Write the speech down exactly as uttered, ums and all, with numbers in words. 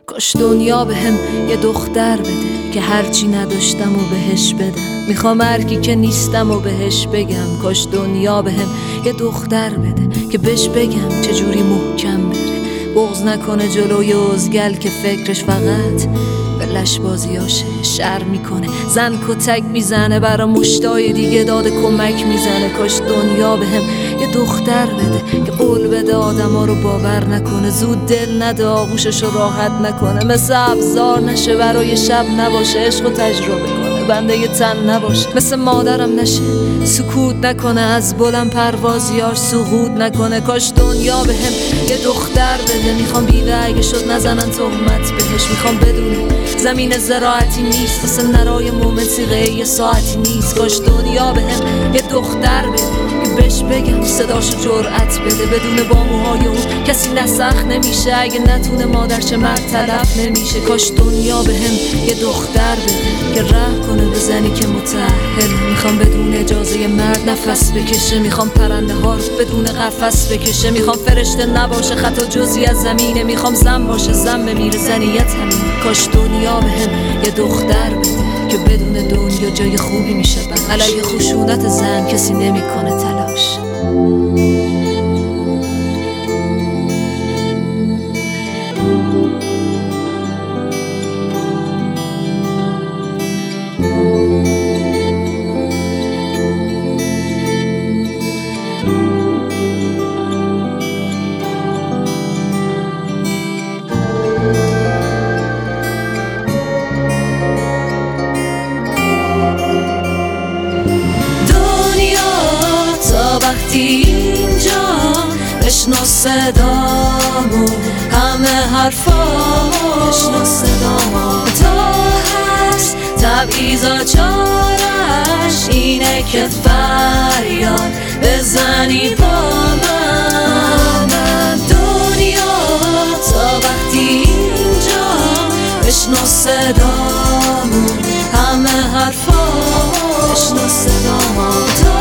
کاش دنیا به هم یه دختر بده که هرچی نداشتم و بهش بدم. میخوام هرکی که نیستم و بهش بگم کاش دنیا به هم یه دختر بده که بهش بگم چجوری محکم بره، بغض نکنه جلوی ازگل که فکرش فقط به لشبازیاشه. شر میکنه زن کتک میزنه برا مشتای دیگه داده کمک میزنه. کاش دنیا به هم یه دختر بده که قول بده آدم ها رو باور نکنه، زود دل نده آغوشش رو راحت نکنه، مثل ابزار نشه برای شب نباشه، عشق رو تجربه کنه بنده یه تن نباشه، مثل مادرم نشه سکوت نکنه، از بلند پروازیار سقوط نکنه. کاش دنیا به هم یه دختر بده، میخوام بیوه اگه شد نزنن تهمت بهش، میخوام بدونه زمین زراعتی نیست واسه نرای مومن سیغه یه ساعتی نیست. کاش دنیا به هم یه دختر بده که بهش بگم صداشو جرأت بده، بدون با موهای اون کسی نسخ نمیشه، اگه نتونه مادر چه مرد تلف نمیشه. کاش دنیا به هم یه دختر بده که رحم کنه به زنی که متأهل، میخوام بدون اجازه مرد نفس بکشه، میخوام پرنده ها رو بدون قفس بکشه، میخوام فرشته نباشه خطا جزئی از زمینه، میخوام زن باشه زن بمیره زنیت همین. کاش دنیا به هم یه دختر بده که بدون دنیا جای خوبی میشه بخش، علیه خشونت زن کسی نمیکنه تلاش. وقتی اینجا بشنو صدامو، همه حرفامو بشنو صدامو، تا هست تبعیضا چارش اینه که فریاد بزنی با من. دنیا تا وقتی اینجا بشنو صدامو، همه حرفامو بشنو صدامو،